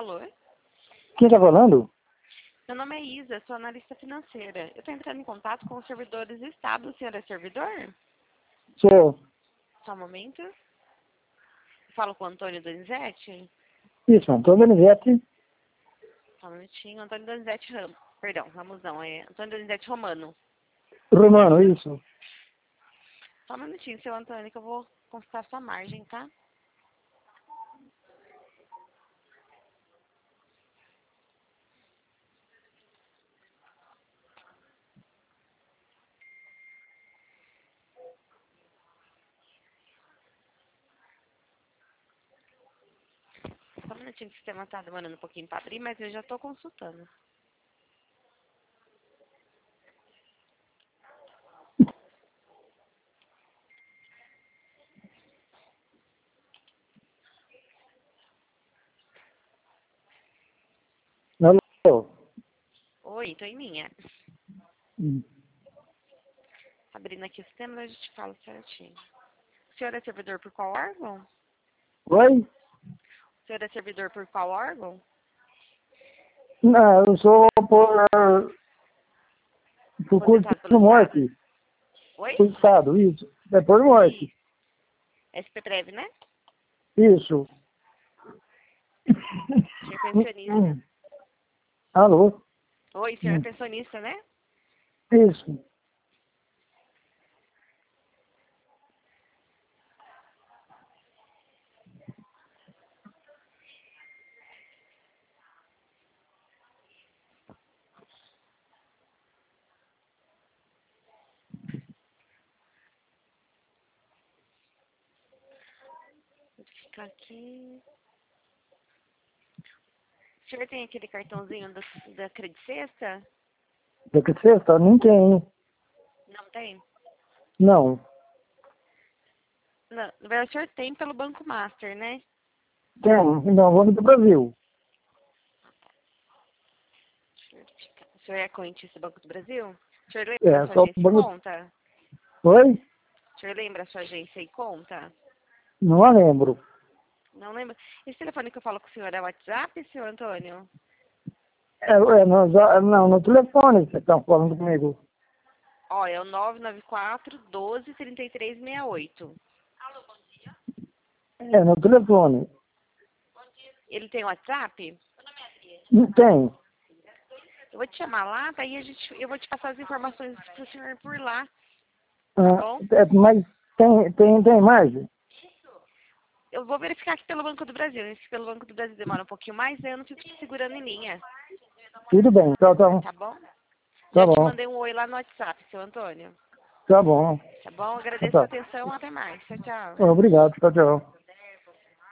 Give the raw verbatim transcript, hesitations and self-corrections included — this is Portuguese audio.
Alô? Quem tá falando? Meu nome é Isa, sou analista financeira. Eu estou entrando em contato com os servidores estados. O senhor é servidor? Sou. Só um momento. Falo com o Antônio Donizete? Isso, Antônio Donizete. Só um minutinho. Antônio Donizete Ramos. Perdão, Ramos não. É Antônio Donizete Romano. Romano, isso. Só um minutinho, seu Antônio, que eu vou consultar sua margem, tá? Só um minutinho que o sistema está demorando um pouquinho para abrir, mas eu já estou consultando. Alô? Oi, tô em linha. Hum. Abrindo aqui o sistema, eu já te falo certinho. O senhor é servidor por qual órgão? Oi? O senhor é servidor por qual órgão? Não, eu sou por, por curso Contratado de pelo Estado. morte. Oi? Por Estado, isso. É por morte. S P Prev, né? Isso. Senhor pensionista. Hum. Alô? Oi, senhor é Hum. pensionista, né? Isso. Vou ficar aqui. O senhor tem aquele cartãozinho da, da Credit Sexta? Daqui de sexta? Não tem. Não tem? Não. Não, na verdade, o senhor tem pelo Banco Master, né? Tem. Não, vamos do Brasil. Deixa eu verificar. O senhor é correntista do Banco do Brasil? O senhor lembra É, a sua só o agência e banco... conta? Oi? O senhor lembra a sua agência e conta? Não a lembro. Não lembra? Esse telefone que eu falo com o senhor é WhatsApp, senhor Antônio? É, é, no, não, no telefone você está falando comigo. Ó, é o nove nove quatro, doze, trinta e três, sessenta e oito. É, no telefone. Ele tem WhatsApp? Não tem. Eu vou te chamar lá, daí a gente, eu vou te passar as informações pro senhor por lá, tá Ah, bom? é, mas tem, tem, tem mais? Eu vou verificar aqui pelo Banco do Brasil. Esse pelo Banco do Brasil demora um pouquinho mais, aí eu não fico te segurando em linha, Tudo bem, tá, tá, tá bom? tá Já te bom, mandei um oi lá no WhatsApp, seu Antônio. tá bom. Tá bom? Tá, Agradeço a tá. atenção, até mais. Tchau, tchau. Obrigado, tchau, tchau.